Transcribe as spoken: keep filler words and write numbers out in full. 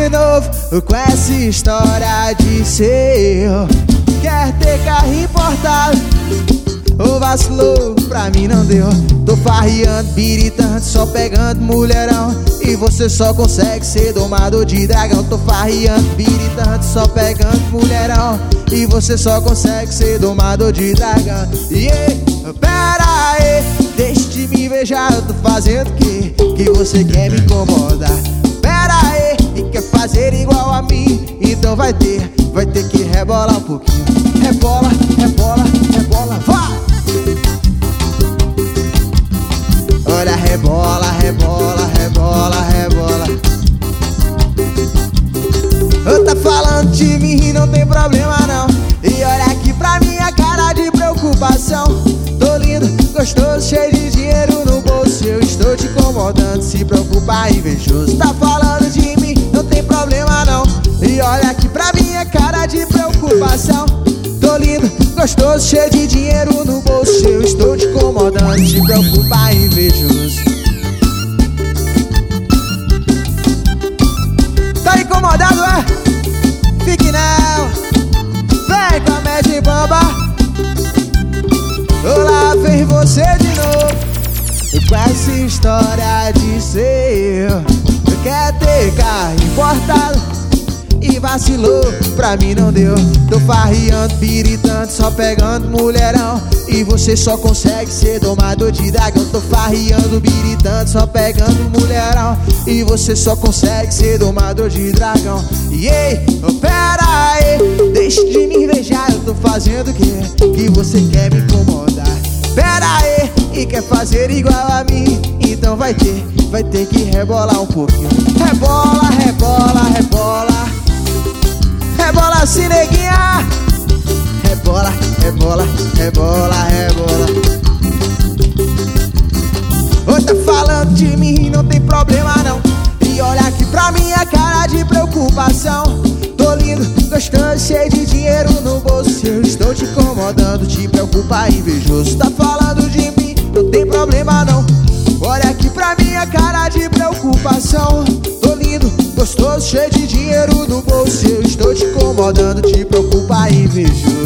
de novo com essa história de ser. Quer ter carro importado, ô vacilou, pra mim não deu. Tô farreando, biritando, só pegando mulherão, e você só consegue ser domador de dragão. Tô farreando, biritando, só pegando mulherão, e você só consegue ser domador de dragão. E yeah, pera aí, deixa de me invejar, eu tô fazendo o quê? Que você quer me incomodar. Pera aí, e quer fazer igual a mim, então vai ter, vai ter que rebolar um pouquinho. Rebola, rebola, rebola, vai! Olha, rebola, rebola, rebola, rebola. Eu tá falando de mim, não tem problema não. E olha aqui pra minha cara de preocupação. Tô lindo, gostoso, cheio de dinheiro no bolso. Eu estou te incomodando, se preocupar, invejoso. Tá falando de mim, não tem problema não. E olha aqui pra minha cara de preocupação. Tô lindo, gostoso, cheio de dinheiro no bolso. Eu estou te incomodando, te preocupar, invejoso. Tá incomodado, é? Fique não. Vem com a média bamba. Olá, vem você de novo com essa história de ser. Quer ter carro importado e vacilou, pra mim não deu. Tô farreando, biritando, só pegando mulherão, e você só consegue ser domador de dragão. Tô farreando, biritando, só pegando mulherão, e você só consegue ser domador de dragão. E ei, oh, pera aí, deixa de me invejar, eu tô fazendo o quê? Que você quer me incomodar. Pera aí, e quer fazer igual a mim, então vai ter, vai ter que rebolar um pouquinho. Rebola, rebola, rebola. Rebola assim, neguinha. Rebola, rebola, rebola, rebola. Ô, tá falando de mim, não tem problema não. E olha aqui pra minha cara de preocupação. Tô lindo, gostoso, cheio de dinheiro no bolso. Eu estou te incomodando, te preocupar, invejoso. Tá falando de mim, não tem problema não. Olha aqui pra minha cara de preocupação. Tô lindo, gostoso, cheio de dinheiro no bolso. Eu estou te incomodando, te preocupar, invejoso.